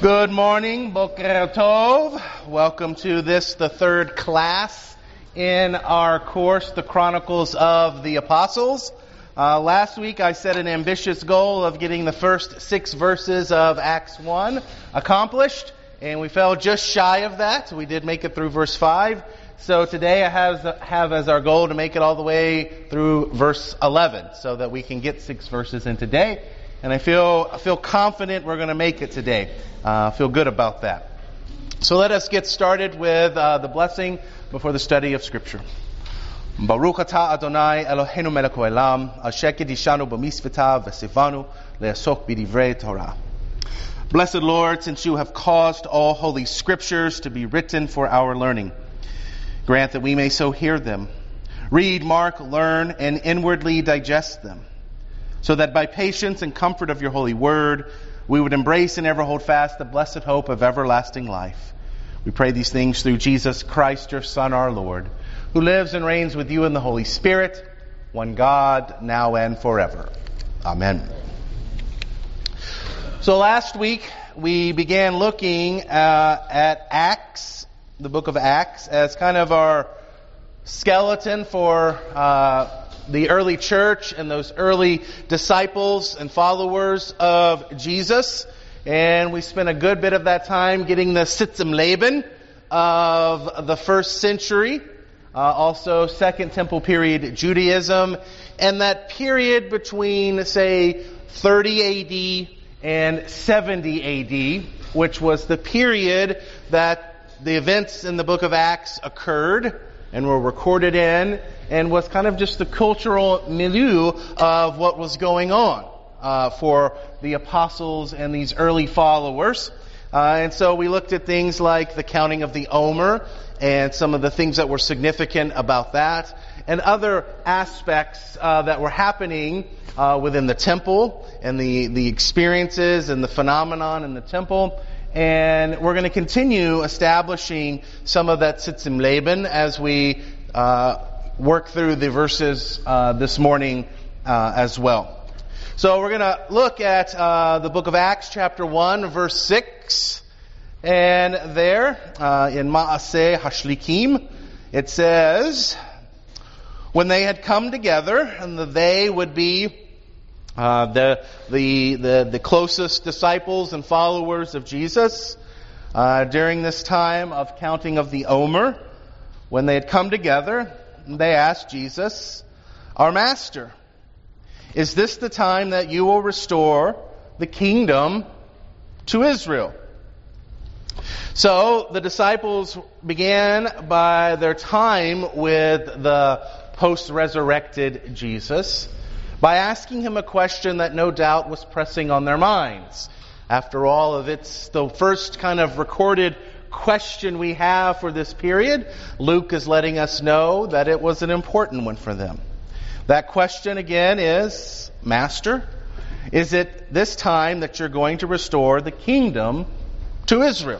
Good morning, Boker Tov. Welcome to the third class in our course, The Chronicles of the Apostles. Last week I set an ambitious goal of getting the first 6 verses of Acts 1 accomplished, and we fell just shy of that. We did make it through verse 5. So today I have as our goal to make it all the way through verse 11 so that we can get 6 verses in today. And I feel confident we're going to make it today. I feel good about that. So let us get started with the blessing before the study of Scripture. Baruch atah Adonai Eloheinu melech haolam, asher kidishanu b'mitzvotav v'sivanu le'asok b'divrei Torah. Blessed Lord, since you have caused all holy Scriptures to be written for our learning, grant that we may so hear them, read, mark, learn, and inwardly digest them, so that by patience and comfort of your holy word, we would embrace and ever hold fast the blessed hope of everlasting life. We pray these things through Jesus Christ, your Son, our Lord, who lives and reigns with you in the Holy Spirit, one God, now and forever. Amen. So last week, we began looking at Acts, the book of Acts, as kind of our skeleton for the early church and those early disciples and followers of Jesus. And we spent a good bit of that time getting the Sitzim Leben of the first century, also Second Temple period Judaism, and that period between, say, 30 AD and 70 AD, which was the period that the events in the book of Acts occurred and were recorded in, and was kind of just the cultural milieu of what was going on for the apostles and these early followers. And so we looked at things like the counting of the Omer and some of the things that were significant about that, and other aspects that were happening within the temple and the experiences and the phenomenon in the temple. And we're going to continue establishing some of that Sitzim Leben as we work through the verses this morning as well. So we're going to look at the book of Acts, chapter 1, verse 6. And there, in Ma'aseh Hashlikim, it says, when they had come together, and they would be the closest disciples and followers of Jesus during this time of counting of the Omer, when they had come together, they asked Jesus, "Our Master, is this the time that you will restore the kingdom to Israel?" So the disciples began by their time with the post-resurrected Jesus by asking him a question that no doubt was pressing on their minds. After all, if it's the first kind of recorded question we have for this period, Luke is letting us know that it was an important one for them. That question again is, "Master, is it this time that you're going to restore the kingdom to Israel?"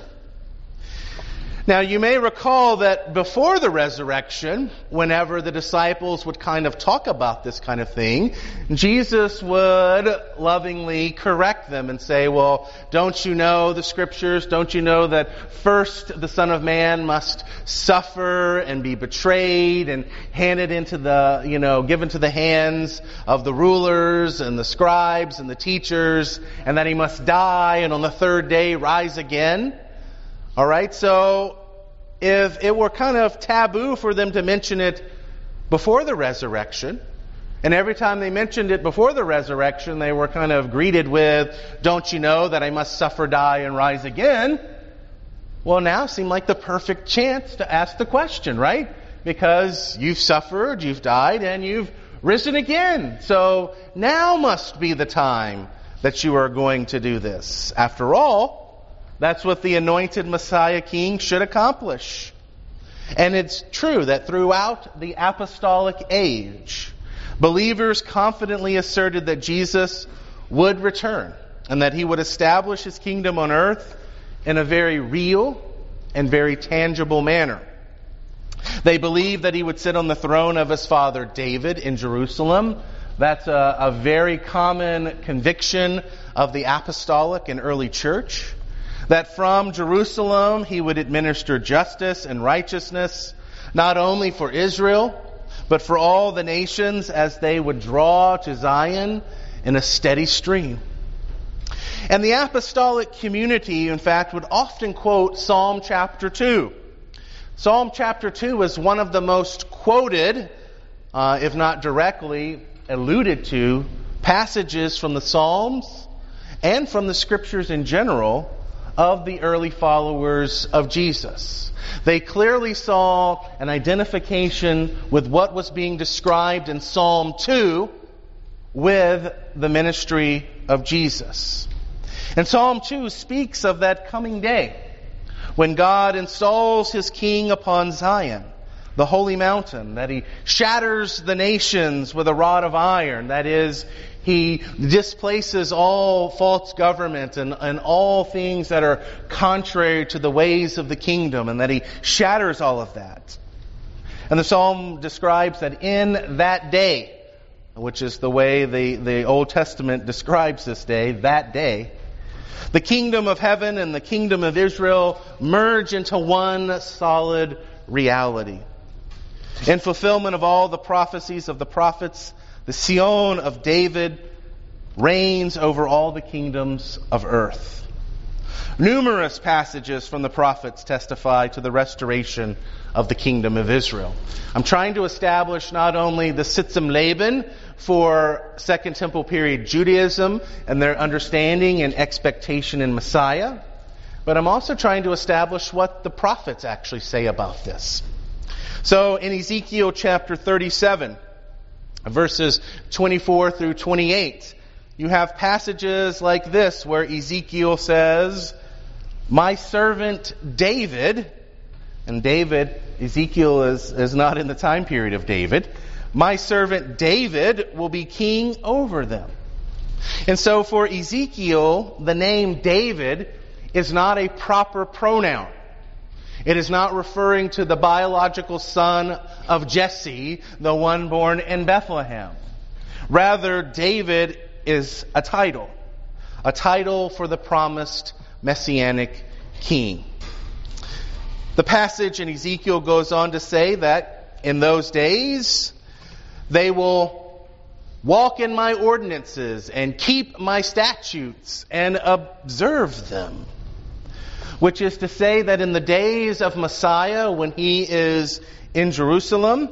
Now, you may recall that before the resurrection, whenever the disciples would kind of talk about this kind of thing, Jesus would lovingly correct them and say, well, don't you know the Scriptures? Don't you know that first the Son of Man must suffer and be betrayed and handed into given to the hands of the rulers and the scribes and the teachers, and that he must die and on the third day rise again? All right, so if it were kind of taboo for them to mention it before the resurrection, and every time they mentioned it before the resurrection, they were kind of greeted with, "Don't you know that I must suffer, die, and rise again?" Well, now seemed like the perfect chance to ask the question, right? Because you've suffered, you've died, and you've risen again. So now must be the time that you are going to do this. After all, that's what the anointed Messiah King should accomplish. And it's true that throughout the apostolic age, believers confidently asserted that Jesus would return and that he would establish his kingdom on earth in a very real and very tangible manner. They believed that he would sit on the throne of his father David in Jerusalem. That's a very common conviction of the apostolic and early church. that from Jerusalem he would administer justice and righteousness, not only for Israel, but for all the nations as they would draw to Zion in a steady stream. And the apostolic community, in fact, would often quote Psalm chapter 2. Psalm chapter 2 is one of the most quoted, if not directly alluded to, passages from the Psalms and from the Scriptures in general of the early followers of Jesus. They clearly saw an identification with what was being described in Psalm 2 with the ministry of Jesus. And Psalm 2 speaks of that coming day when God installs His King upon Zion, the holy mountain, that He shatters the nations with a rod of iron. That is, He displaces all false government and all things that are contrary to the ways of the kingdom, and that He shatters all of that. And the psalm describes that in that day, which is the way the Old Testament describes this day, that day, the kingdom of heaven and the kingdom of Israel merge into one solid reality. In fulfillment of all the prophecies of the prophets, the Sion of David reigns over all the kingdoms of earth. Numerous passages from the prophets testify to the restoration of the kingdom of Israel. I'm trying to establish not only the Sitzim Leben for Second Temple period Judaism and their understanding and expectation in Messiah, but I'm also trying to establish what the prophets actually say about this. So in Ezekiel chapter 37, verses 24 through 28, you have passages like this where Ezekiel says, "My servant David," and Ezekiel is not in the time period of David, "My servant David will be king over them." And so for Ezekiel, the name David is not a proper pronoun. It is not referring to the biological son of Jesse, the one born in Bethlehem. Rather, David is a title for the promised messianic king. The passage in Ezekiel goes on to say that in those days they will walk in my ordinances and keep my statutes and observe them. Which is to say that in the days of Messiah, when He is in Jerusalem,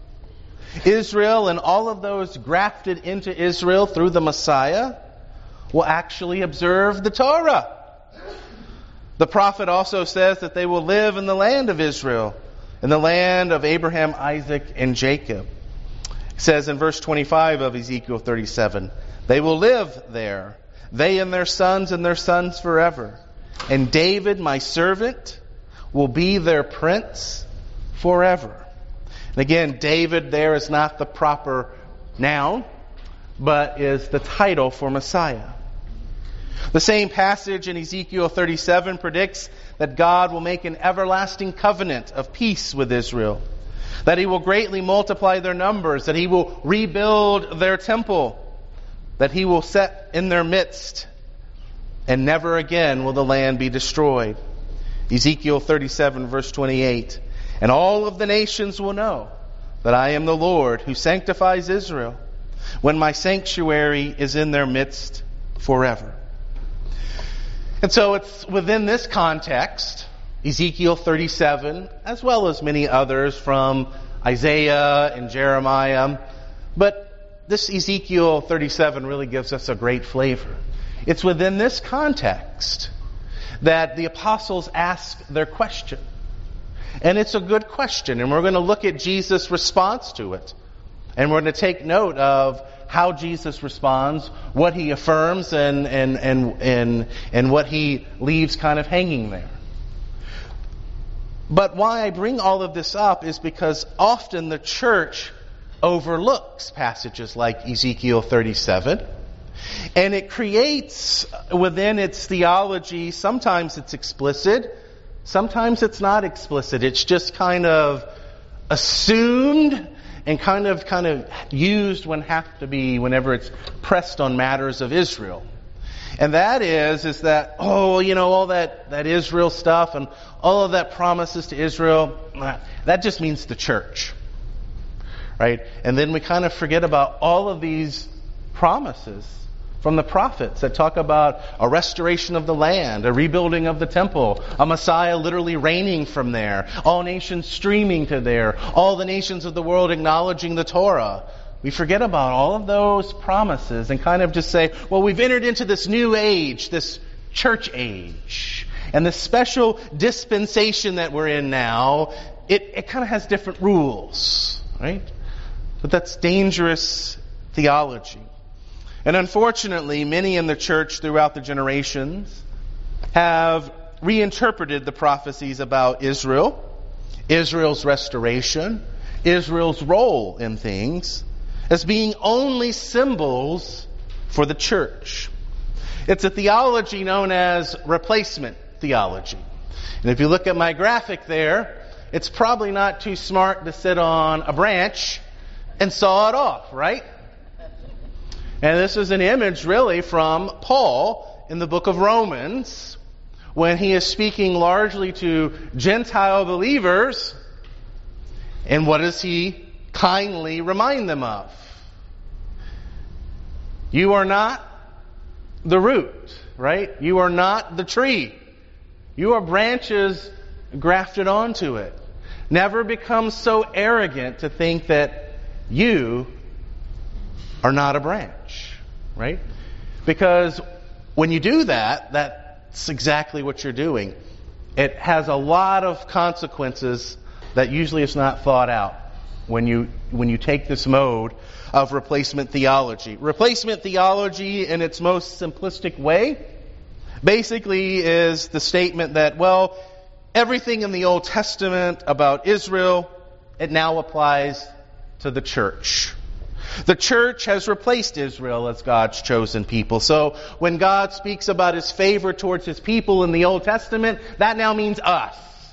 Israel and all of those grafted into Israel through the Messiah will actually observe the Torah. The prophet also says that they will live in the land of Israel, in the land of Abraham, Isaac, and Jacob. It says in verse 25 of Ezekiel 37, "They will live there, they and their sons forever. And David, my servant, will be their prince forever." And again, David there is not the proper noun, but is the title for Messiah. The same passage in Ezekiel 37 predicts that God will make an everlasting covenant of peace with Israel, that He will greatly multiply their numbers, that He will rebuild their temple, that He will set in their midst, and never again will the land be destroyed. Ezekiel 37 verse 28. "And all of the nations will know that I am the Lord who sanctifies Israel, when my sanctuary is in their midst forever." And so it's within this context, Ezekiel 37, as well as many others from Isaiah and Jeremiah, but this Ezekiel 37 really gives us a great flavor. It's within this context that the apostles ask their question. And it's a good question, and we're going to look at Jesus' response to it. And we're going to take note of how Jesus responds, what He affirms, and what He leaves kind of hanging there. But why I bring all of this up is because often the church overlooks passages like Ezekiel 37. And it creates within its theology, sometimes it's explicit, sometimes it's not explicit. It's just kind of assumed and kind of used whenever it's pressed on matters of Israel. And that is that, all that Israel stuff and all of that promises to Israel, that just means the church. Right? And then we kind of forget about all of these promises from the prophets that talk about a restoration of the land, a rebuilding of the temple, a Messiah literally reigning from there, all nations streaming to there, all the nations of the world acknowledging the Torah. We forget about all of those promises and kind of just say, well, we've entered into this new age, this church age. And this special dispensation that we're in now, it kind of has different rules, right? But that's dangerous theology. And unfortunately, many in the church throughout the generations have reinterpreted the prophecies about Israel, Israel's restoration, Israel's role in things, as being only symbols for the church. It's a theology known as replacement theology. And if you look at my graphic there, it's probably not too smart to sit on a branch and saw it off, right? And this is an image really from Paul in the book of Romans when he is speaking largely to Gentile believers. And what does he kindly remind them of? You are not the root, right? You are not the tree. You are branches grafted onto it. Never become so arrogant to think that you are not a branch, right? Because when you do that, that's exactly what you're doing. It has a lot of consequences that usually is not thought out when you take this mode of replacement theology. Replacement theology in its most simplistic way basically is the statement that, well, everything in the Old Testament about Israel, it now applies to the church. The church has replaced Israel as God's chosen people. So when God speaks about His favor towards His people in the Old Testament, that now means us.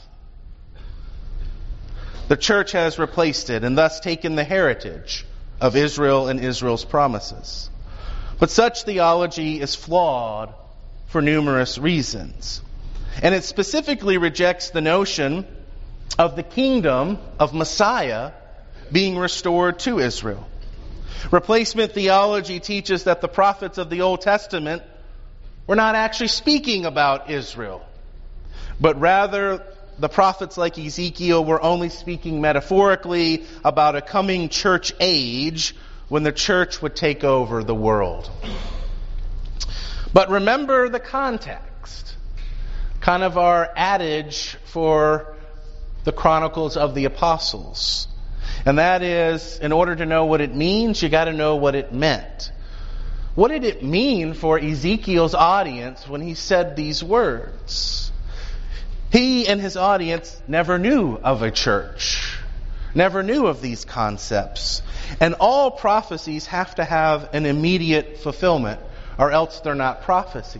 The church has replaced it and thus taken the heritage of Israel and Israel's promises. But such theology is flawed for numerous reasons. And it specifically rejects the notion of the kingdom of Messiah being restored to Israel. Replacement theology teaches that the prophets of the Old Testament were not actually speaking about Israel, but rather the prophets like Ezekiel were only speaking metaphorically about a coming church age when the church would take over the world. But remember the context, kind of our adage for the Chronicles of the Apostles. And that is, in order to know what it means, you got to know what it meant. What did it mean for Ezekiel's audience when he said these words? He and his audience never knew of a church, never knew of these concepts. And all prophecies have to have an immediate fulfillment, or else they're not prophecies.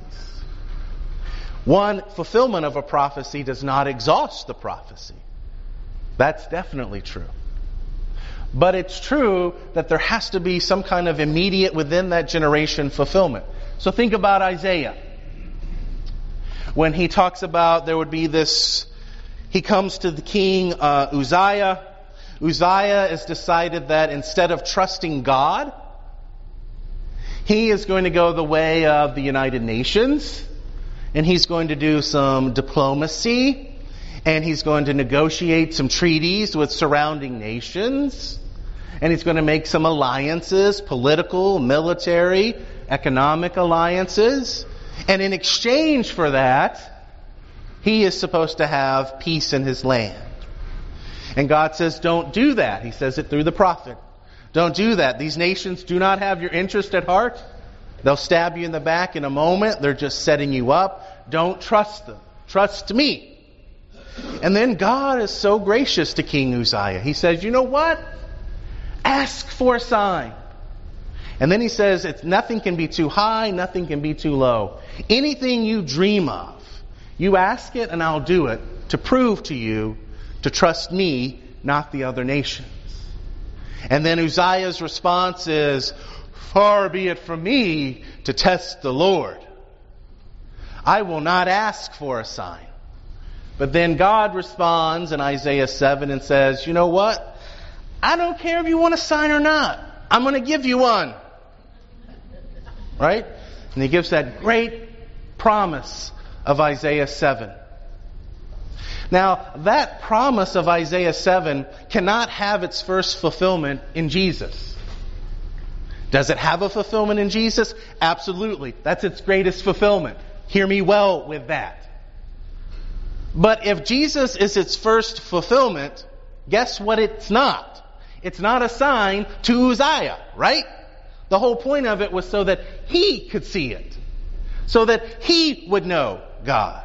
One fulfillment of a prophecy does not exhaust the prophecy. That's definitely true. But it's true that there has to be some kind of immediate within that generation fulfillment. So think about Isaiah. When he talks about there would be this, he comes to the king Uzziah. Uzziah has decided that instead of trusting God, he is going to go the way of the United Nations. And he's going to do some diplomacy. And he's going to negotiate some treaties with surrounding nations. And he's going to make some alliances, political, military, economic alliances. And in exchange for that, he is supposed to have peace in his land. And God says, don't do that. He says it through the prophet. Don't do that. These nations do not have your interest at heart. They'll stab you in the back in a moment. They're just setting you up. Don't trust them. Trust me. And then God is so gracious to King Uzziah. He says, you know what? Ask for a sign. And then he says, nothing can be too high, nothing can be too low. Anything you dream of, you ask it and I'll do it to prove to you to trust me, not the other nations. And then Uzziah's response is, far be it from me to test the Lord. I will not ask for a sign. But then God responds in Isaiah 7 and says, you know what? I don't care if you want a sign or not. I'm going to give you one. Right? And he gives that great promise of Isaiah 7. Now, that promise of Isaiah 7 cannot have its first fulfillment in Jesus. Does it have a fulfillment in Jesus? Absolutely. That's its greatest fulfillment. Hear me well with that. But if Jesus is its first fulfillment, guess what it's not? It's not a sign to Uzziah, right? The whole point of it was so that he could see it. So that he would know God.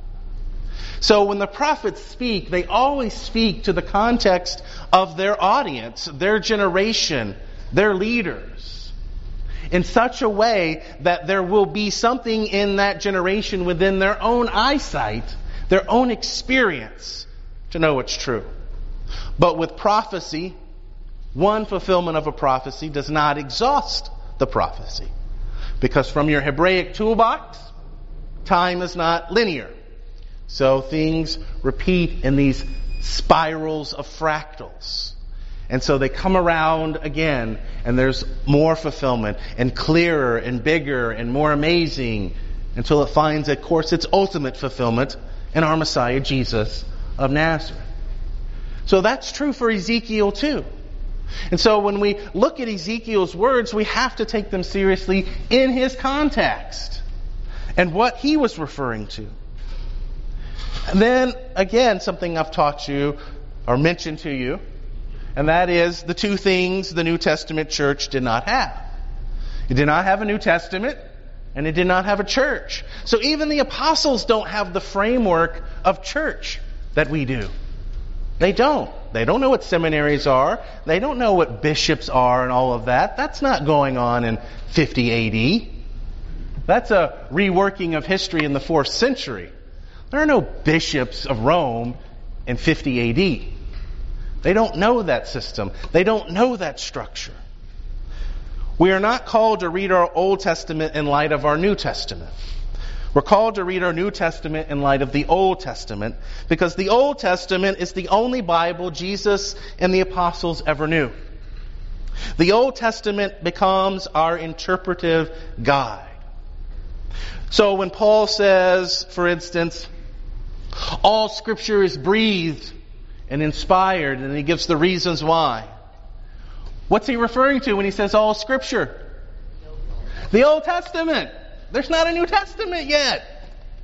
So when the prophets speak, they always speak to the context of their audience, their generation, their leaders, in such a way that there will be something in that generation within their own eyesight, their own experience, to know it's true. But with prophecy, one fulfillment of a prophecy does not exhaust the prophecy. Because from your Hebraic toolbox, time is not linear. So things repeat in these spirals of fractals. And so they come around again, and there's more fulfillment, and clearer, and bigger, and more amazing, until it finds, of course, its ultimate fulfillment in our Messiah, Jesus of Nazareth. So that's true for Ezekiel too. And so when we look at Ezekiel's words, we have to take them seriously in his context and what he was referring to. And then, again, something I've taught you or mentioned to you, and that is the two things the New Testament church did not have. It did not have a New Testament, and it did not have a church. So even the apostles don't have the framework of church that we do. They don't. They don't know what seminaries are. They don't know what bishops are and all of that. That's not going on in 50 AD. That's a reworking of history in the 4th century. There are no bishops of Rome in 50 AD. They don't know that system. They don't know that structure. We are not called to read our Old Testament in light of our New Testament. We're called to read our New Testament in light of the Old Testament, because the Old Testament is the only Bible Jesus and the apostles ever knew. The Old Testament becomes our interpretive guide. So when Paul says, for instance, all Scripture is breathed and inspired, and he gives the reasons why. What's he referring to when he says all Scripture? The Old Testament. There's not a New Testament yet.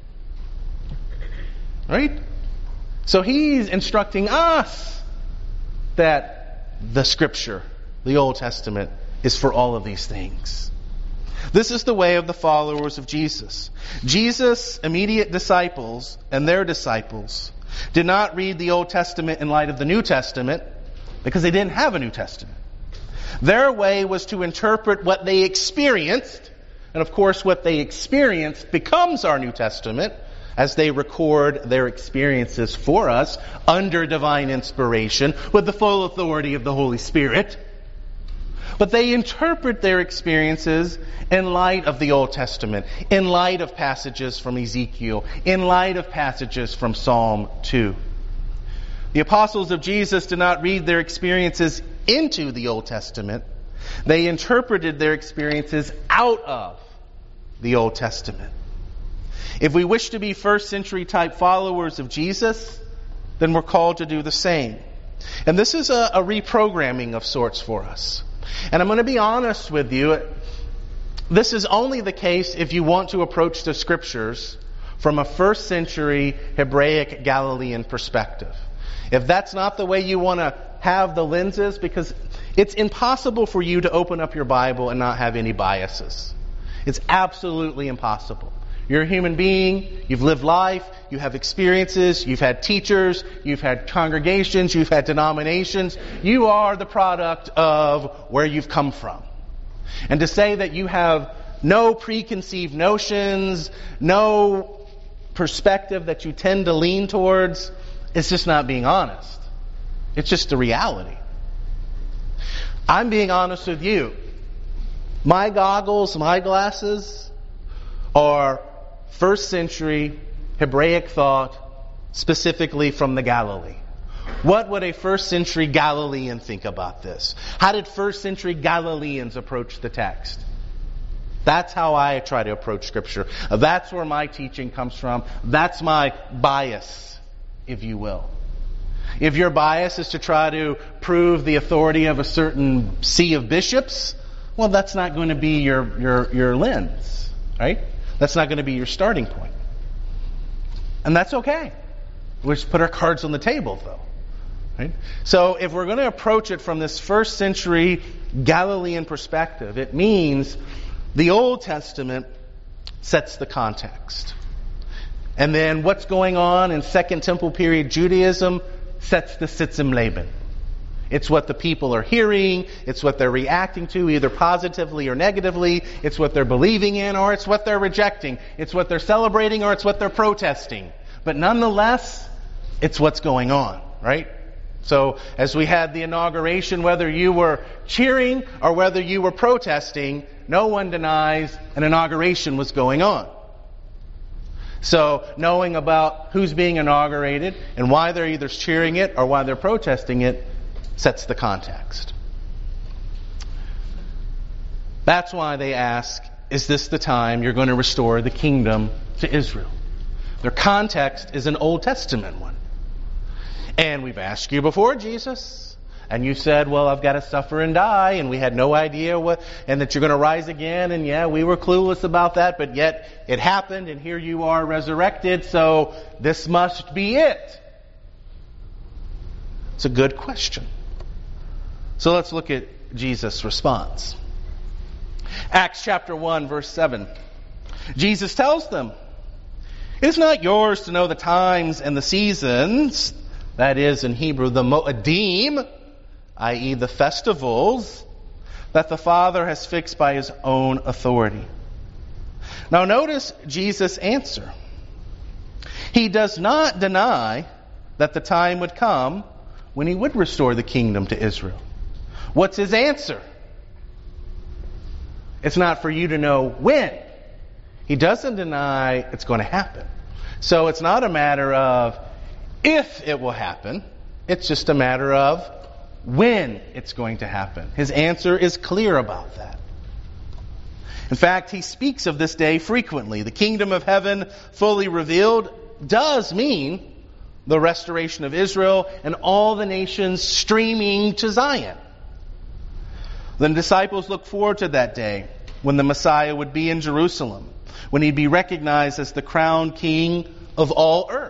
Right? So he's instructing us that the Scripture, the Old Testament, is for all of these things. This is the way of the followers of Jesus. Jesus' immediate disciples and their disciples did not read the Old Testament in light of the New Testament because they didn't have a New Testament. Their way was to interpret what they experienced, and of course what they experienced becomes our New Testament as they record their experiences for us under divine inspiration with the full authority of the Holy Spirit. But they interpret their experiences in light of the Old Testament, in light of passages from Ezekiel, in light of passages from Psalm 2. The apostles of Jesus did not read their experiences into the Old Testament. They interpreted their experiences out of the Old Testament. If we wish to be first century type followers of Jesus, then we're called to do the same. And this is a reprogramming of sorts for us. And I'm going to be honest with you, this is only the case if you want to approach the Scriptures from a first century Hebraic Galilean perspective. If that's not the way you want to have the lenses, because it's impossible for you to open up your Bible and not have any biases. It's absolutely impossible. You're a human being, you've lived life, you have experiences, you've had teachers, you've had congregations, you've had denominations. You are the product of where you've come from. And to say that you have no preconceived notions, no perspective that you tend to lean towards, it's just not being honest. It's just the reality. I'm being honest with you. My goggles, my glasses are first century Hebraic thought, specifically from the Galilee. What would a first century Galilean think about this? How did first century Galileans approach the text? That's how I try to approach Scripture. That's where my teaching comes from. That's my bias, if you will. If your bias is to try to prove the authority of a certain see of bishops, well, that's not going to be your lens, right? That's not going to be your starting point. And that's okay. We just put our cards on the table, though. Right? So if we're going to approach it from this first century Galilean perspective, it means the Old Testament sets the context. And then what's going on in Second Temple period Judaism sets the Sitzim Leben. It's what the people are hearing, it's what they're reacting to, either positively or negatively, it's what they're believing in or it's what they're rejecting, it's what they're celebrating or it's what they're protesting. But nonetheless, it's what's going on, right? So as we had the inauguration, whether you were cheering or whether you were protesting, no one denies an inauguration was going on. So knowing about who's being inaugurated and why they're either cheering it or why they're protesting it sets the context. That's why they ask, is this the time you're going to restore the kingdom to Israel? Their context is an Old Testament one. And we've asked you before, Jesus, and you said, well, I've got to suffer and die, and we had no idea what, and that you're going to rise again, and yeah, we were clueless about that, but yet it happened, and here you are resurrected, so this must be it. It's a good question. So let's look at Jesus' response. Acts chapter 1, verse 7. Jesus tells them, it is not yours to know the times and the seasons, that is in Hebrew the Moedim, i.e. the festivals, that the Father has fixed by His own authority. Now notice Jesus' answer. He does not deny that the time would come when He would restore the kingdom to Israel. What's His answer? It's not for you to know when. He doesn't deny it's going to happen. So it's not a matter of if it will happen. It's just a matter of when it's going to happen. His answer is clear about that. In fact, He speaks of this day frequently. The kingdom of heaven fully revealed does mean the restoration of Israel and all the nations streaming to Zion. The disciples look forward to that day when the Messiah would be in Jerusalem, when He'd be recognized as the crowned King of all earth.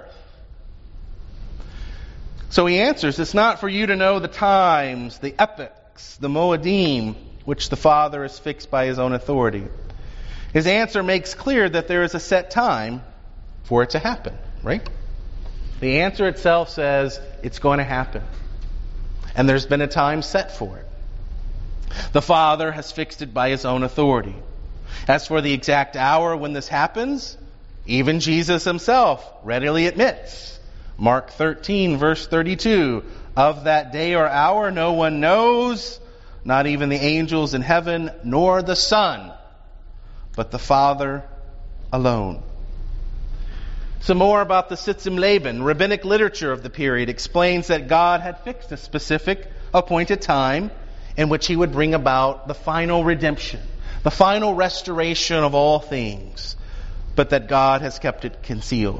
So He answers, it's not for you to know the times, the epochs, the Moedim, which the Father has fixed by His own authority. His answer makes clear that there is a set time for it to happen, right? The answer itself says it's going to happen. And there's been a time set for it. The Father has fixed it by His own authority. As for the exact hour when this happens, even Jesus Himself readily admits. Mark 13, verse 32, of that day or hour no one knows, not even the angels in heaven, nor the Son, but the Father alone. Some more about the Sitzim Leben. Rabbinic literature of the period explains that God had fixed a specific appointed time in which He would bring about the final redemption, the final restoration of all things, but that God has kept it concealed.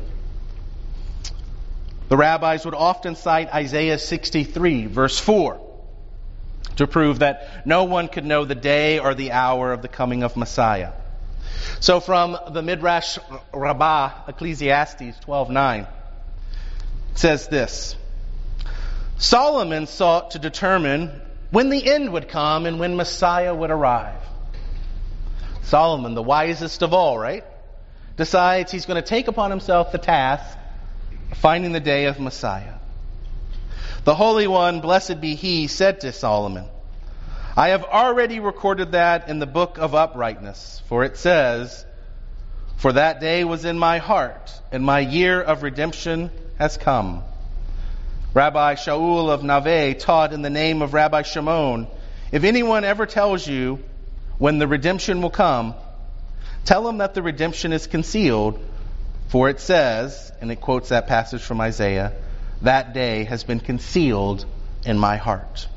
The rabbis would often cite Isaiah 63, verse 4, to prove that no one could know the day or the hour of the coming of Messiah. So from the Midrash Rabbah, Ecclesiastes 12:9, it says this, Solomon sought to determine when the end would come and when Messiah would arrive. Solomon, the wisest of all, right? Decides he's going to take upon himself the task of finding the day of Messiah. The Holy One, blessed be He, said to Solomon, I have already recorded that in the book of uprightness, for it says, For that day was in my heart, and my year of redemption has come. Rabbi Shaul of Naveh taught in the name of Rabbi Shimon, if anyone ever tells you when the redemption will come, Tell him that the redemption is concealed, for it says, and it quotes that passage from Isaiah, that day has been concealed in my heart.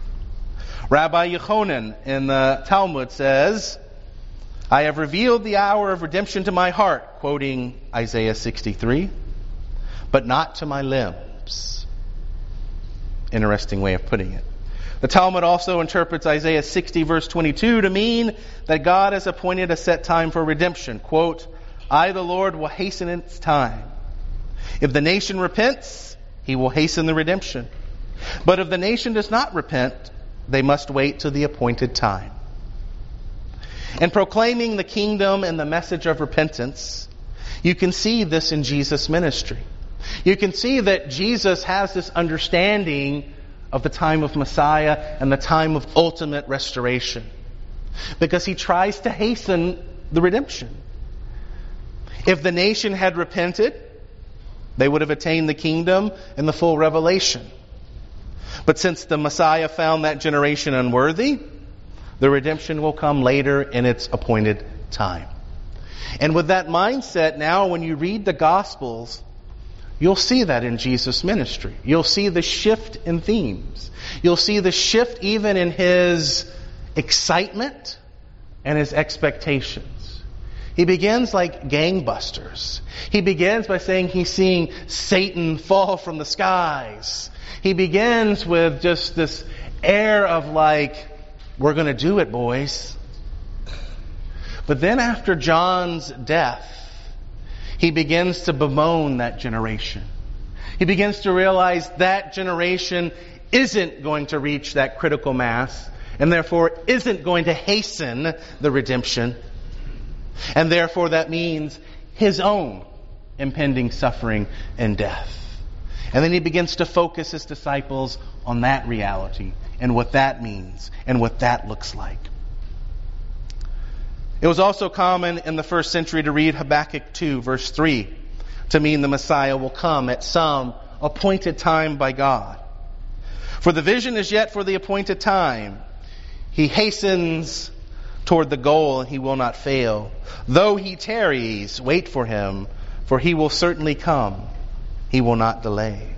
Rabbi Yechonan in the Talmud says, I have revealed the hour of redemption to my heart, quoting Isaiah 63, but not to my limbs. Interesting way of putting it. The Talmud also interprets Isaiah 60 verse 22 to mean that God has appointed a set time for redemption. Quote, I, the Lord, will hasten its time. If the nation repents, he will hasten the redemption. But if the nation does not repent, they must wait till the appointed time. In proclaiming the kingdom and the message of repentance, you can see this in Jesus' ministry. You can see that Jesus has this understanding of the time of Messiah and the time of ultimate restoration, because he tries to hasten the redemption. If the nation had repented, they would have attained the kingdom and the full revelation. But since the Messiah found that generation unworthy, the redemption will come later in its appointed time. And with that mindset, now when you read the Gospels, you'll see that in Jesus' ministry. You'll see the shift in themes. You'll see the shift even in his excitement and his expectations. He begins like gangbusters. He begins by saying he's seeing Satan fall from the skies. He begins with just this air of like, we're going to do it, boys. But then after John's death, he begins to bemoan that generation. He begins to realize that generation isn't going to reach that critical mass, and therefore isn't going to hasten the redemption. And therefore that means his own impending suffering and death. And then he begins to focus his disciples on that reality and what that means and what that looks like. It was also common in the first century to read Habakkuk 2 verse 3 to mean the Messiah will come at some appointed time by God. For the vision is yet for the appointed time. He hastens toward the goal and he will not fail. Though he tarries, wait for him, for he will certainly come. He will not delay.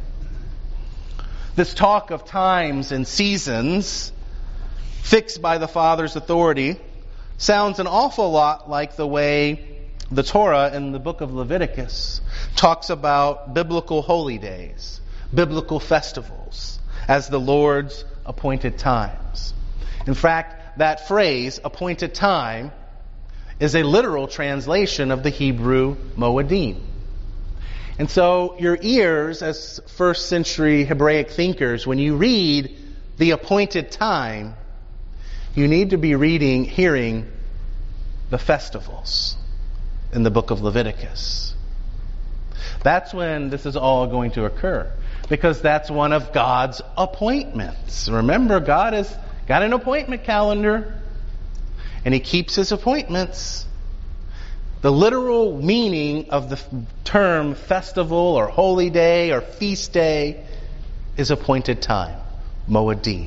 This talk of times and seasons fixed by the Father's authority sounds an awful lot like the way the Torah in the book of Leviticus talks about biblical holy days, biblical festivals, as the Lord's appointed times. In fact, that phrase, appointed time, is a literal translation of the Hebrew Moedim. And so your ears as first century Hebraic thinkers, when you read the appointed time, you need to be hearing the festivals in the book of Leviticus. That's when this is all going to occur, because that's one of God's appointments. Remember, God has got an appointment calendar, and he keeps his appointments. The literal meaning of the term festival or holy day or feast day is appointed time, Moedim.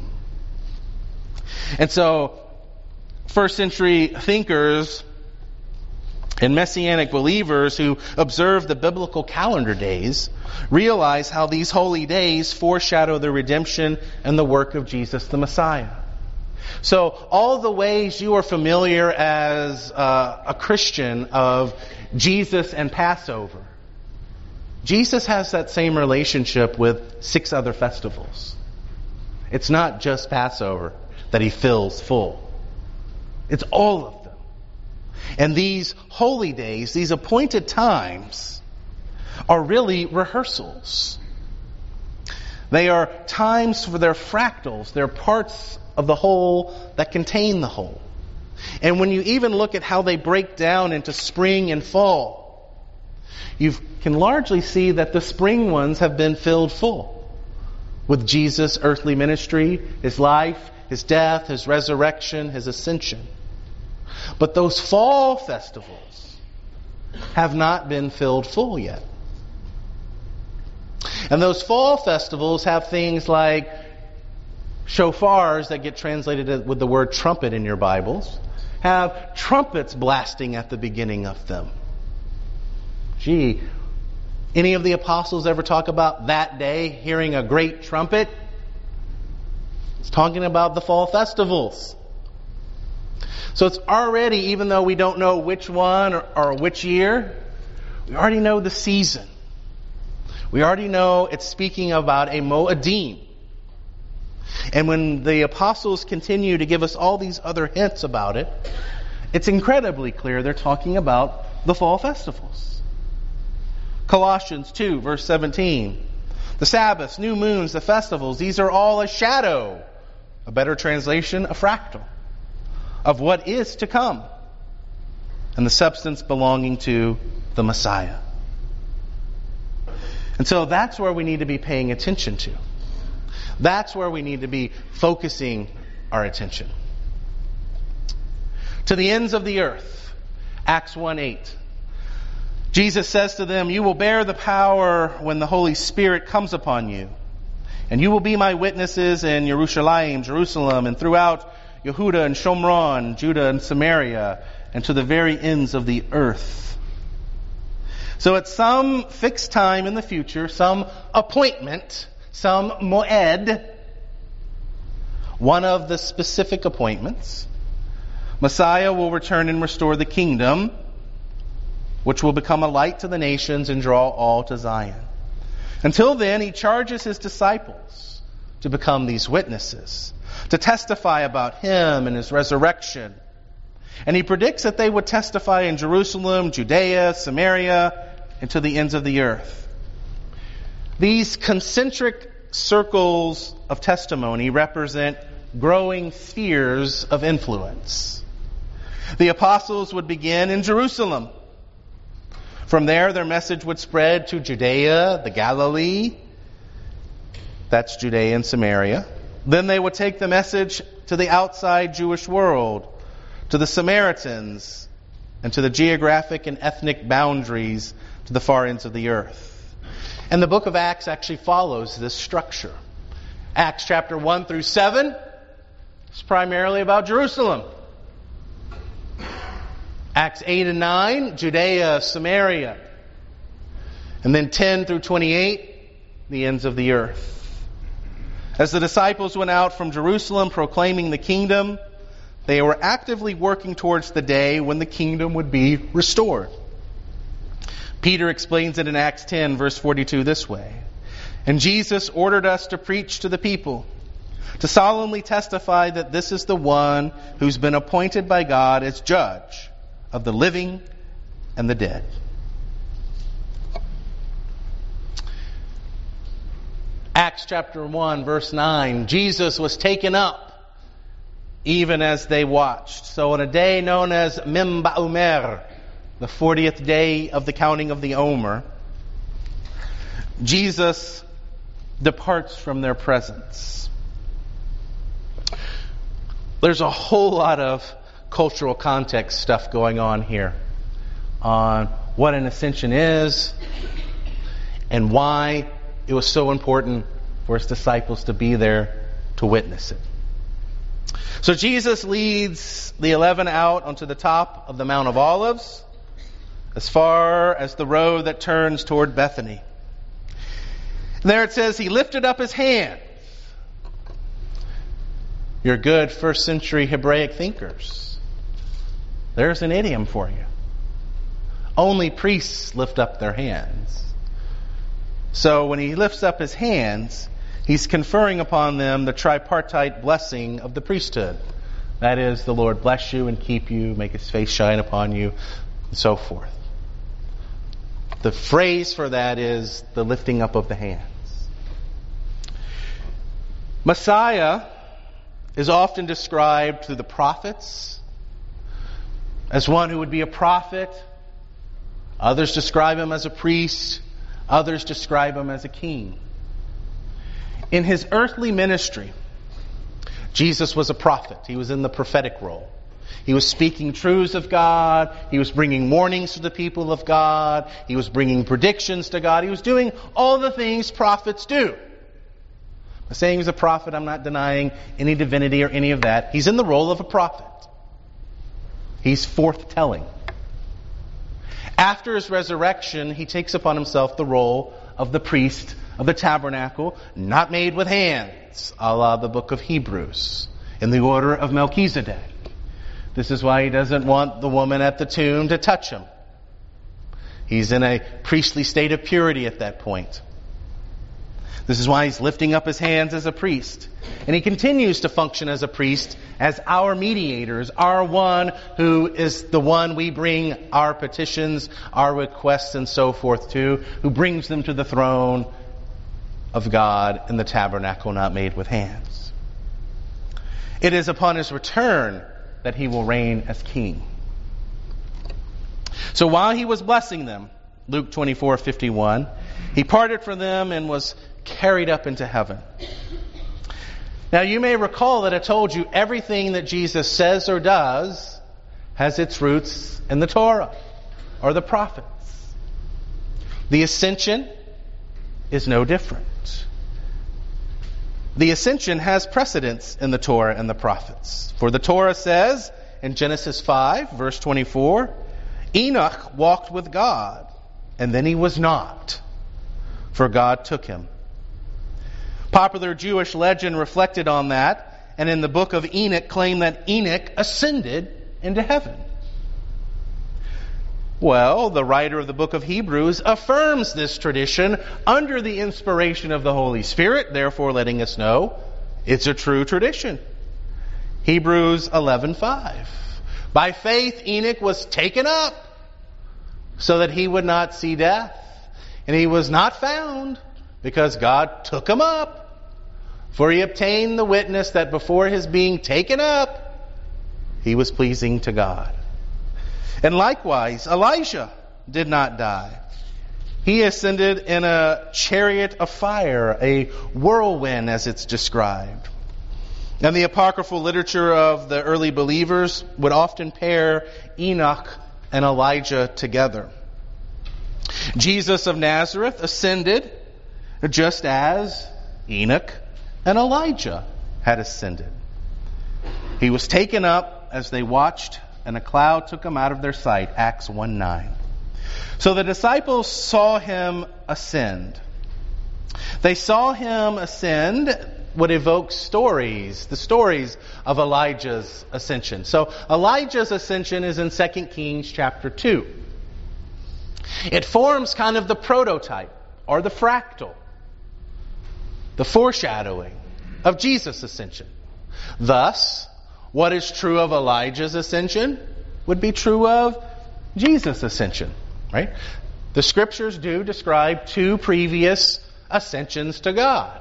And so, first century thinkers and Messianic believers who observe the biblical calendar days realize how these holy days foreshadow the redemption and the work of Jesus the Messiah. So all the ways you are familiar as a Christian of Jesus and Passover, Jesus has that same relationship with 6 other festivals. It's not just Passover that he fills full. It's all of them. And these holy days, these appointed times, are really rehearsals. They are times for their fractals, their parts of the whole that contain the whole. And when you even look at how they break down into spring and fall, you can largely see that the spring ones have been filled full with Jesus' earthly ministry, his life, his death, his resurrection, his ascension. But those fall festivals have not been filled full yet. And those fall festivals have things like shofars that get translated with the word trumpet in your Bibles, have trumpets blasting at the beginning of them. Gee, any of the apostles ever talk about that day hearing a great trumpet? It's talking about the fall festivals. So it's already, even though we don't know which one or which year, we already know the season. We already know it's speaking about a Moedim. And when the apostles continue to give us all these other hints about it, it's incredibly clear they're talking about the fall festivals. Colossians 2, verse 17. The Sabbaths, new moons, the festivals, these are all a shadow. A better translation, a fractal, of what is to come. And the substance belonging to the Messiah. And so that's where we need to be paying attention to. That's where we need to be focusing our attention. To the ends of the earth, Acts 1:8. Jesus says to them, "You will bear the power when the Holy Spirit comes upon you. And you will be my witnesses in Jerusalem, and throughout Yehuda and Shomron, Judah and Samaria, and to the very ends of the earth." So at some fixed time in the future, some appointment, some moed, one of the specific appointments, Messiah will return and restore the kingdom, which will become a light to the nations and draw all to Zion. Until then, he charges his disciples to become these witnesses, to testify about him and his resurrection. And he predicts that they would testify in Jerusalem, Judea, Samaria, and to the ends of the earth. These concentric circles of testimony represent growing spheres of influence. The apostles would begin in Jerusalem. From there, their message would spread to Judea, the Galilee. That's Judea and Samaria. Then they would take the message to the outside Jewish world, to the Samaritans, and to the geographic and ethnic boundaries to the far ends of the earth. And the book of Acts actually follows this structure. Acts chapter 1 through 7 is primarily about Jerusalem. Acts 8 and 9, Judea, Samaria. And then 10 through 28, the ends of the earth. As the disciples went out from Jerusalem proclaiming the kingdom, they were actively working towards the day when the kingdom would be restored. Peter explains it in Acts 10, verse 42 this way. "And Jesus ordered us to preach to the people, to solemnly testify that this is the one who's been appointed by God as judge of the living and the dead." Acts chapter 1, verse 9. Jesus was taken up even as they watched. So on a day known as Mem Ba'omer, the 40th day of the counting of the Omer, Jesus departs from their presence. There's a whole lot of cultural context stuff going on here on what an ascension is and why it was so important for his disciples to be there to witness it. So Jesus leads the 11 out onto the top of the Mount of Olives, as far as the road that turns toward Bethany. And there it says, he lifted up his hand. You're good first century Hebraic thinkers. There's an idiom for you. Only priests lift up their hands. So when he lifts up his hands, he's conferring upon them the tripartite blessing of the priesthood. That is, the Lord bless you and keep you, make his face shine upon you, and so forth. The phrase for that is the lifting up of the hands. Messiah is often described through the prophets as one who would be a prophet. Others describe him as a priest. Others describe him as a king. In his earthly ministry, Jesus was a prophet. He was in the prophetic role. He was speaking truths of God. He was bringing warnings to the people of God. He was bringing predictions to God. He was doing all the things prophets do. I'm saying he was a prophet. I'm not denying any divinity or any of that. He's in the role of a prophet. He's forthtelling. After his resurrection, he takes upon himself the role of the priest of the tabernacle, not made with hands, a la the book of Hebrews, in the order of Melchizedek. This is why he doesn't want the woman at the tomb to touch him. He's in a priestly state of purity at that point. This is why he's lifting up his hands as a priest. And he continues to function as a priest, as our mediators, our one who is the one we bring our petitions, our requests and so forth to, who brings them to the throne of God in the tabernacle not made with hands. It is upon his return that he will reign as king. So while he was blessing them, Luke 24:51, he parted from them and was carried up into heaven. Now you may recall that I told you everything that Jesus says or does has its roots in the Torah or the prophets. The ascension is no different. The ascension has precedence in the Torah and the prophets. For the Torah says in Genesis 5, verse 24, Enoch walked with God, and then he was not, for God took him. Popular Jewish legend reflected on that, and in the book of Enoch claimed that Enoch ascended into heaven. Well, the writer of the book of Hebrews affirms this tradition under the inspiration of the Holy Spirit, therefore letting us know it's a true tradition. Hebrews 11:5. By faith Enoch was taken up so that he would not see death, and he was not found because God took him up. For he obtained the witness that before his being taken up, he was pleasing to God. And likewise, Elijah did not die. He ascended in a chariot of fire, a whirlwind as it's described. And the apocryphal literature of the early believers would often pair Enoch and Elijah together. Jesus of Nazareth ascended just as Enoch and Elijah had ascended. He was taken up as they watched, and a cloud took him out of their sight. Acts 1:9. So the disciples saw him ascend. They saw him ascend would evoke stories, the stories of Elijah's ascension. So Elijah's ascension is in 2 Kings chapter 2. It forms kind of the prototype or the fractal, the foreshadowing of Jesus' ascension. Thus, what is true of Elijah's ascension would be true of Jesus' ascension, right? The scriptures do describe two previous ascensions to God.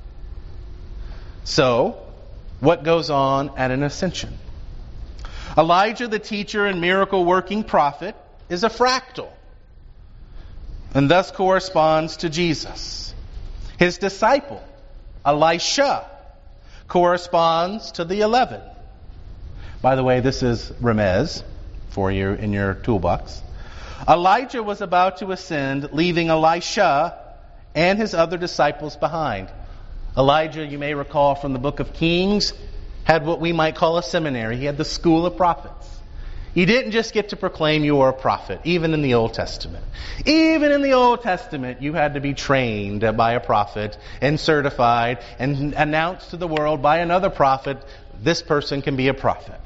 So, what goes on at an ascension? Elijah, the teacher and miracle-working prophet, is a fractal, and thus corresponds to Jesus. His disciple, Elisha, corresponds to the 11. By the way, this is Remez for you in your toolbox. Elijah was about to ascend, leaving Elisha and his other disciples behind. Elijah, you may recall from the book of Kings, had what we might call a seminary. He had the school of prophets. You didn't just get to proclaim you were a prophet, even in the Old Testament. Even in the Old Testament, you had to be trained by a prophet and certified and announced to the world by another prophet, this person can be a prophet.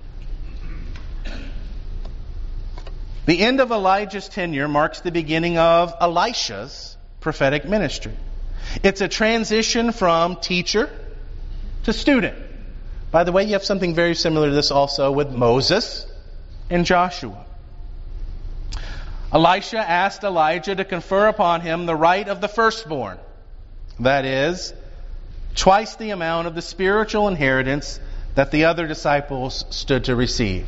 The end of Elijah's tenure marks the beginning of Elisha's prophetic ministry. It's a transition from teacher to student. By the way, you have something very similar to this also with Moses and Joshua. Elisha asked Elijah to confer upon him the right of the firstborn. That is, twice the amount of the spiritual inheritance that the other disciples stood to receive.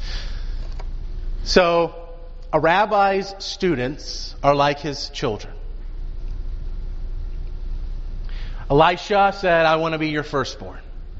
So, a rabbi's students are like his children. Elisha said, I want to be your firstborn.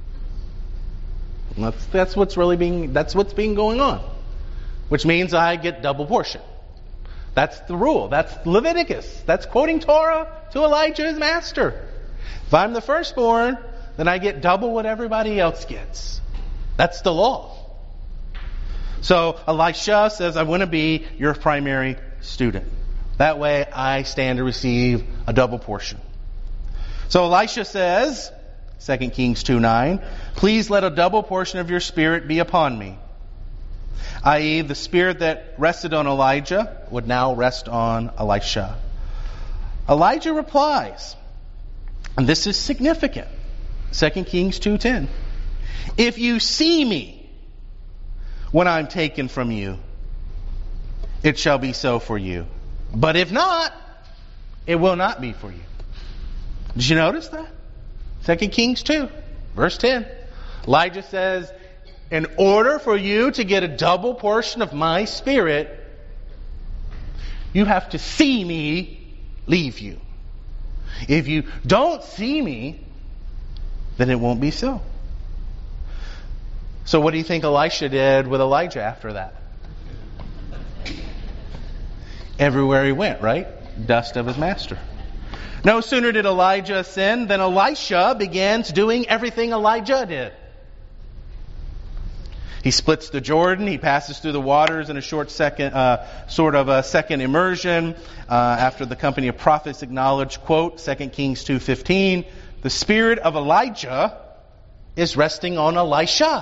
That's what's being going on. Which means I get double portion. That's the rule. That's Leviticus. That's quoting Torah to Elijah, his master. If I'm the firstborn, then I get double what everybody else gets. That's the law. So Elisha says, I want to be your primary student. That way I stand to receive a double portion. So Elisha says, 2 Kings 2:9, please let a double portion of your spirit be upon me. I.e., the spirit that rested on Elijah would now rest on Elisha. Elijah replies, and this is significant, 2 Kings 2:10. If you see me when I'm taken from you, it shall be so for you. But if not, it will not be for you. Did you notice that? 2 Kings 2, verse 10. Elijah says, in order for you to get a double portion of my spirit, you have to see me leave you. If you don't see me, then it won't be so. So what do you think Elisha did with Elijah after that? Everywhere he went, right? Dust of his master. No sooner did Elijah ascend than Elisha begins doing everything Elijah did. He splits the Jordan. He passes through the waters in a short second, sort of a second immersion. After the company of prophets acknowledged, quote, 2 Kings 2:15, the spirit of Elijah is resting on Elisha.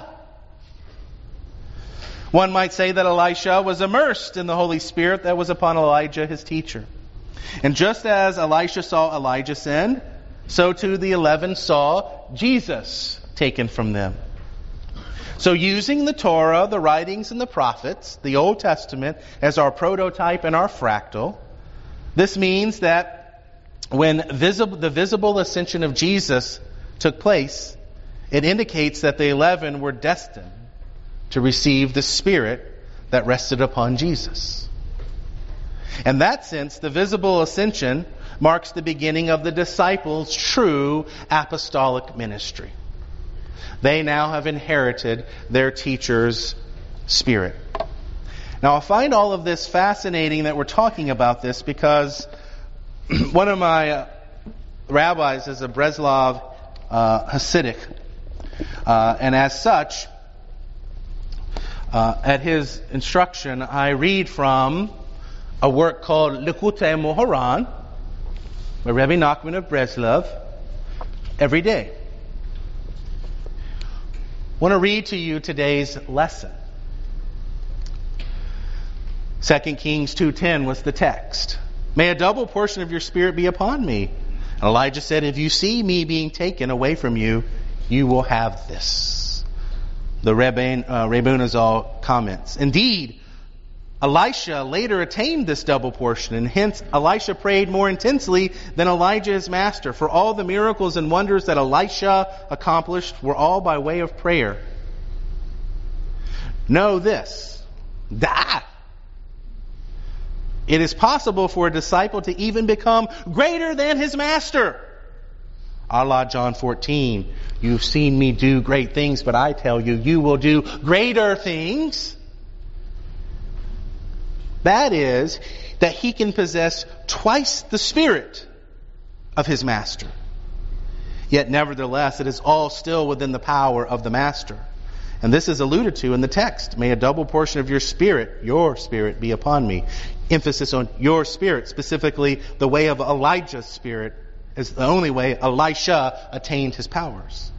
One might say that Elisha was immersed in the Holy Spirit that was upon Elijah, his teacher. And just as Elisha saw Elijah ascend, so too the 11 saw Jesus taken from them. So using the Torah, the writings, and the prophets, the Old Testament, as our prototype and our fractal, this means that when the visible ascension of Jesus took place, it indicates that the 11 were destined to receive the Spirit that rested upon Jesus. In that sense, the visible ascension marks the beginning of the disciples' true apostolic ministry. They now have inherited their teacher's spirit. Now, I find all of this fascinating that we're talking about this because one of my rabbis is a Breslov Hasidic. And as such, at his instruction, I read from a work called Likutei Moharan by Rabbi Nachman of Breslov every day. I want to read to you today's lesson. 2 Kings 2:10 was the text. May a double portion of your spirit be upon me. And Elijah said, if you see me being taken away from you, you will have this. The Rebunazal comments. Indeed, Elisha later attained this double portion, and hence Elisha prayed more intensely than Elijah his master, for all the miracles and wonders that Elisha accomplished were all by way of prayer. Know this, it is possible for a disciple to even become greater than his master. Allah, John 14, you've seen me do great things, but I tell you, you will do greater things. That is, that he can possess twice the spirit of his master. Yet nevertheless, it is all still within the power of the master. And this is alluded to in the text. May a double portion of your spirit be upon me. Emphasis on your spirit, specifically the way of Elijah's spirit is the only way Elisha attained his powers.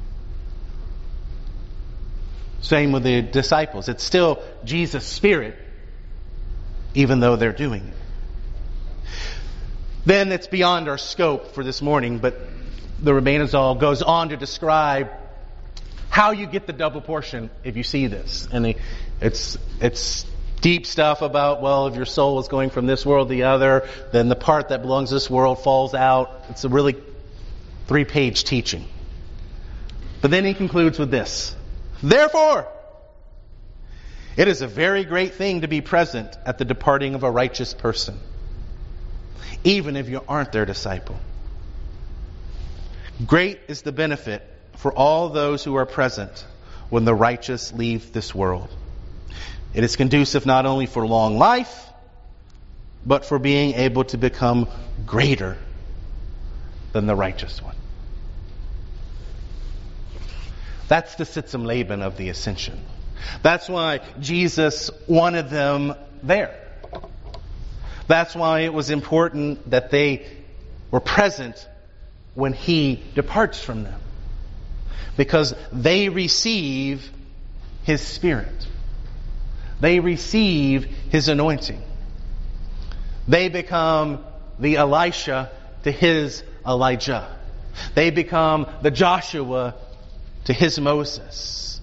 Same with the disciples. It's still Jesus' spirit, even though they're doing it. Then it's beyond our scope for this morning, but the Rebunazal goes on to describe how you get the double portion if you see this. And it's deep stuff about, well, if your soul is going from this world to the other, then the part that belongs to this world falls out. It's a really 3-page teaching. But then he concludes with this. Therefore, it is a very great thing to be present at the departing of a righteous person, even if you aren't their disciple. Great is the benefit for all those who are present when the righteous leave this world. It is conducive not only for long life, but for being able to become greater than the righteous one. That's the Sitzum Leben of the Ascension. That's why Jesus wanted them there. That's why it was important that they were present when He departs from them. Because they receive His Spirit. They receive His anointing. They become the Elisha to His Elijah. They become the Joshua to His Moses.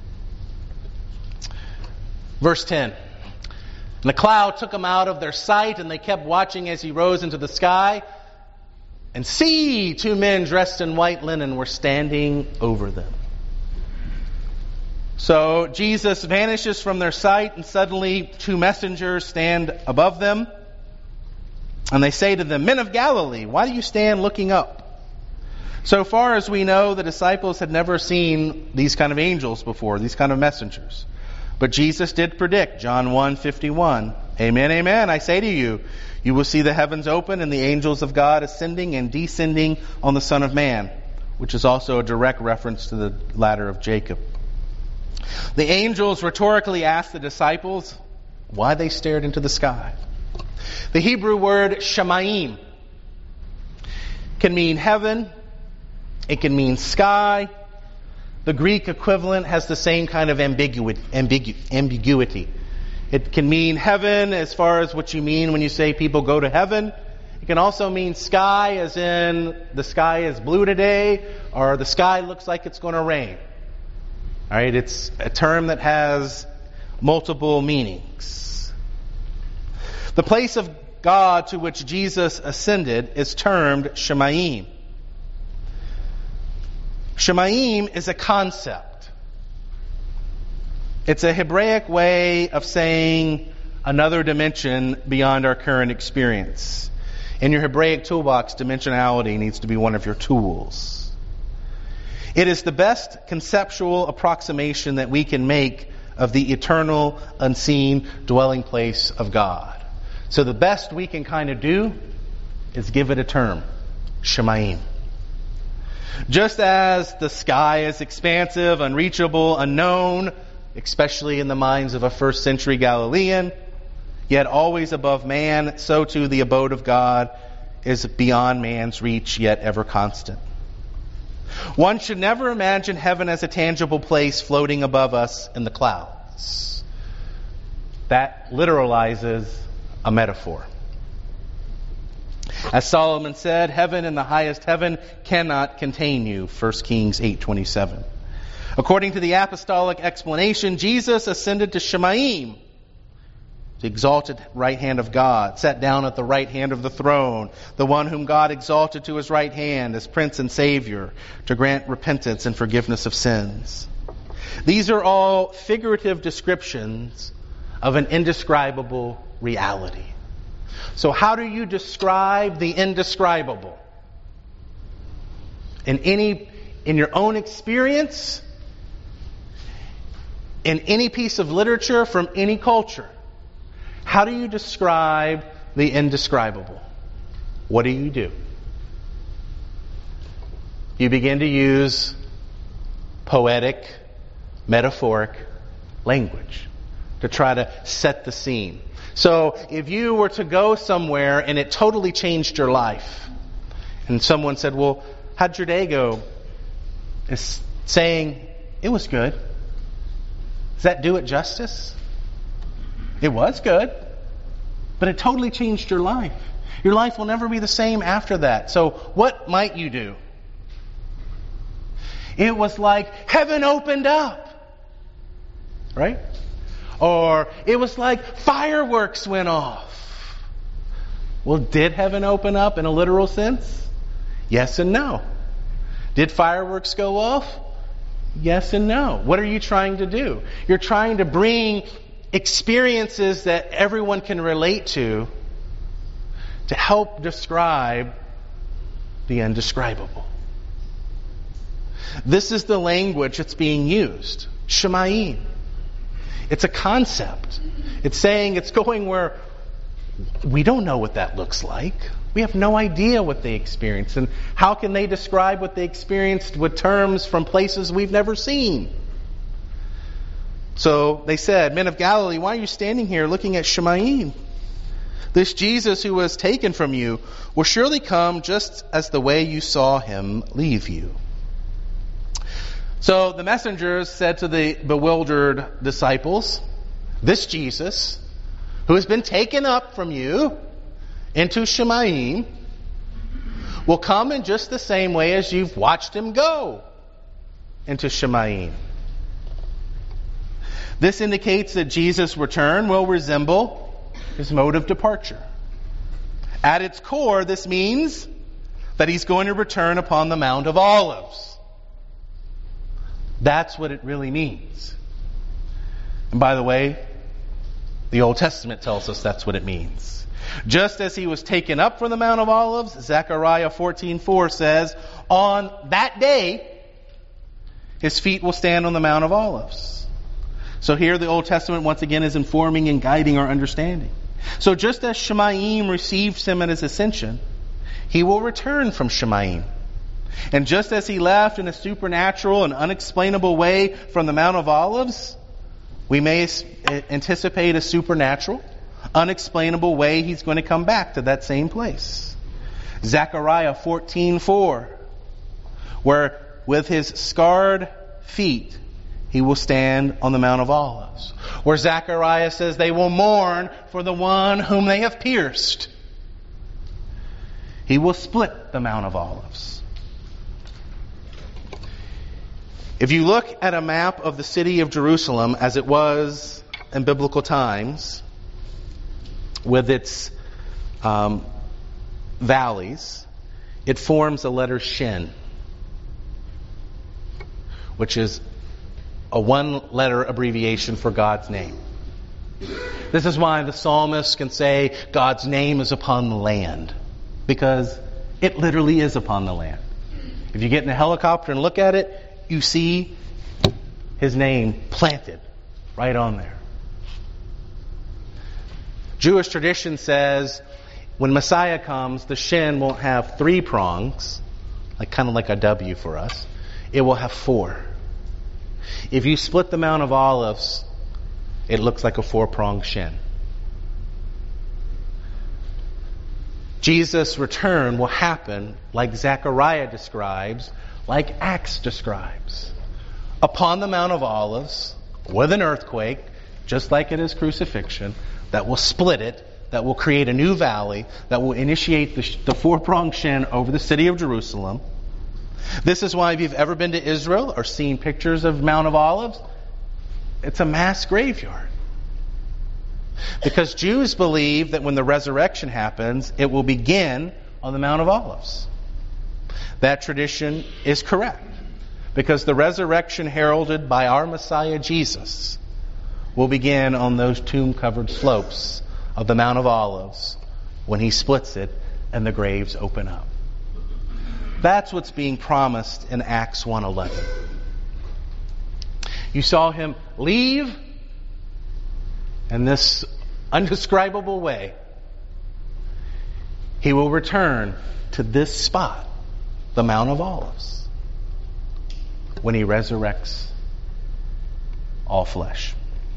Verse 10. And the cloud took Him out of their sight, and they kept watching as He rose into the sky. And see, 2 men dressed in white linen were standing over them. So Jesus vanishes from their sight, and suddenly 2 messengers stand above them. And they say to them, "Men of Galilee, why do you stand looking up?" So far as we know, the disciples had never seen these kind of angels before, these kind of messengers. But Jesus did predict, John 1:51, "Amen, amen, I say to you, you will see the heavens open and the angels of God ascending and descending on the Son of Man," which is also a direct reference to the ladder of Jacob. The angels rhetorically asked the disciples why they stared into the sky. The Hebrew word shamayim can mean heaven. It can mean sky. The Greek equivalent has the same kind of ambiguity. It can mean heaven as far as what you mean when you say people go to heaven. It can also mean sky as in the sky is blue today, or the sky looks like it's going to rain. All right, it's a term that has multiple meanings. The place of God to which Jesus ascended is termed Shamayim. Shamayim is a concept. It's a Hebraic way of saying another dimension beyond our current experience. In your Hebraic toolbox, dimensionality needs to be one of your tools. It is the best conceptual approximation that we can make of the eternal, unseen dwelling place of God. So the best we can kind of do is give it a term, Shamayim. Just as the sky is expansive, unreachable, unknown, especially in the minds of a first century Galilean, yet always above man, so too the abode of God is beyond man's reach, yet ever constant. One should never imagine heaven as a tangible place floating above us in the clouds. That literalizes a metaphor. As Solomon said, heaven and the highest heaven cannot contain you, 1 Kings 8:27. According to the apostolic explanation, Jesus ascended to Shamayim, the exalted right hand of God, sat down at the right hand of the throne, the one whom God exalted to His right hand as Prince and Savior to grant repentance and forgiveness of sins. These are all figurative descriptions of an indescribable reality. So how do you describe the indescribable? In your own experience, in any piece of literature from any culture, how do you describe the indescribable? What do? You begin to use poetic, metaphoric language to try to set the scene. So if you were to go somewhere and it totally changed your life, and someone said, "Well, how'd your day go?" It's saying, "It was good." Does that do it justice? It was good, but it totally changed your life. Your life will never be the same after that. So what might you do? It was like heaven opened up, right? Or it was like fireworks went off. Well, did heaven open up in a literal sense? Yes and no. Did fireworks go off? Yes and no. What are you trying to do? You're trying to bring experiences that everyone can relate to help describe the indescribable. This is the language that's being used. Shamayim. It's a concept. It's saying it's going where we don't know what that looks like. We have no idea what they experienced. And how can they describe what they experienced with terms from places we've never seen? So they said, "Men of Galilee, why are you standing here looking at Shemaim? This Jesus who was taken from you will surely come just as the way you saw him leave you." So the messengers said to the bewildered disciples, "This Jesus who has been taken up from you into Shemaim will come in just the same way as you've watched him go into Shemaim." This indicates that Jesus' return will resemble his mode of departure. At its core, this means that he's going to return upon the Mount of Olives. That's what it really means. And by the way, the Old Testament tells us that's what it means. Just as he was taken up from the Mount of Olives, Zechariah 14:4 says, on that day, his feet will stand on the Mount of Olives. So here the Old Testament once again is informing and guiding our understanding. So just as Shemaim receives him at his ascension, he will return from Shemaim. And just as he left in a supernatural and unexplainable way from the Mount of Olives, we may anticipate a supernatural, unexplainable way he's going to come back to that same place. Zechariah 14:4, where with his scarred feet he will stand on the Mount of Olives. Where Zechariah says they will mourn for the one whom they have pierced. He will split the Mount of Olives. If you look at a map of the city of Jerusalem as it was in biblical times, with its valleys, it forms a letter Shin, which is a one-letter abbreviation for God's name. This is why the psalmist can say God's name is upon the land, because it literally is upon the land. If you get in a helicopter and look at it, you see his name planted right on there. Jewish tradition says when Messiah comes, the Shin won't have 3 prongs, kind of like a W for us. It will have 4. If you split the Mount of Olives, it looks like a 4-pronged Shin. Jesus' return will happen like Zechariah describes, like Acts describes. Upon the Mount of Olives, with an earthquake, just like at his crucifixion, that will split it, that will create a new valley, that will initiate the 4-pronged Shin over the city of Jerusalem. This is why if you've ever been to Israel or seen pictures of Mount of Olives, it's a mass graveyard. Because Jews believe that when the resurrection happens, it will begin on the Mount of Olives. That tradition is correct. Because the resurrection heralded by our Messiah Jesus will begin on those tomb-covered slopes of the Mount of Olives when he splits it and the graves open up. That's what's being promised in Acts 1:11. You saw him leave in this undescribable way. He will return to this spot, the Mount of Olives, when he resurrects all flesh.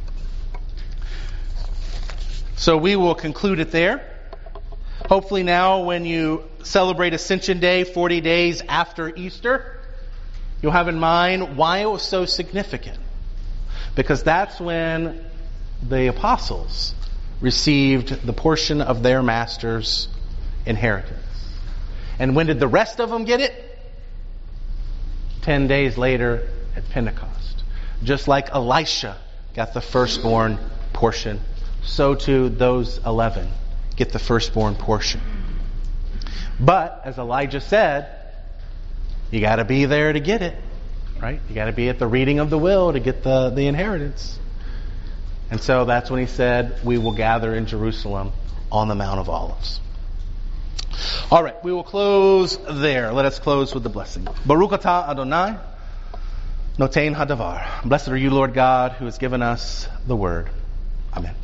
So we will conclude it there. Hopefully now when you celebrate Ascension Day 40 days after Easter, you'll have in mind why it was so significant. Because that's when the apostles received the portion of their master's inheritance. And when did the rest of them get it? 10 days later at Pentecost. Just like Elisha got the firstborn portion, so too those 11 get the firstborn portion. But, as Elijah said, you got to be there to get it, right? You got to be at the reading of the will to get the inheritance. And so that's when he said, we will gather in Jerusalem on the Mount of Olives. All right, we will close there. Let us close with the blessing. Baruch atah Adonai, notein hadavar. Blessed are you, Lord God, who has given us the word. Amen.